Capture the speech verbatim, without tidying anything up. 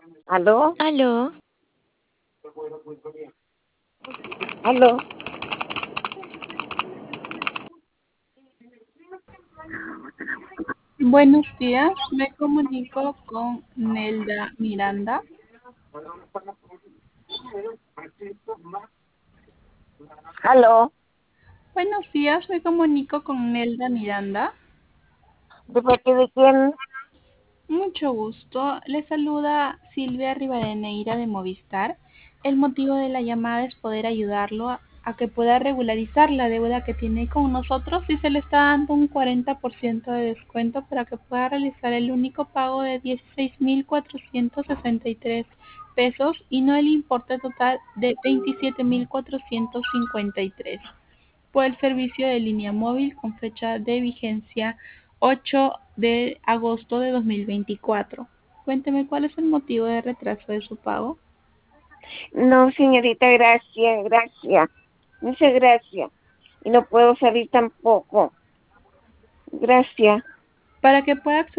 ¿Aló? Aló. ¿Aló? Buenos días, me comunico con Nelda Miranda. ¿Aló? Buenos días, me comunico con Nelda Miranda. ¿De parte de quién? Mucho gusto. Le saluda Silvia Rivadeneira de Movistar. El motivo de la llamada es poder ayudarlo a, a que pueda regularizar la deuda que tiene con nosotros y se le está dando un cuarenta por ciento de descuento para que pueda realizar el único pago de dieciséis mil cuatrocientos sesenta y tres pesos y no el importe total de veintisiete mil cuatrocientos cincuenta y tres por el servicio de línea móvil con fecha de vigencia ocho de agosto de dos mil veinticuatro. Cuénteme cuál es el motivo de retraso de su pago. No, señorita, gracias, gracias. Muchas gracias. Y no puedo salir tampoco. Gracias. Para que pueda acceder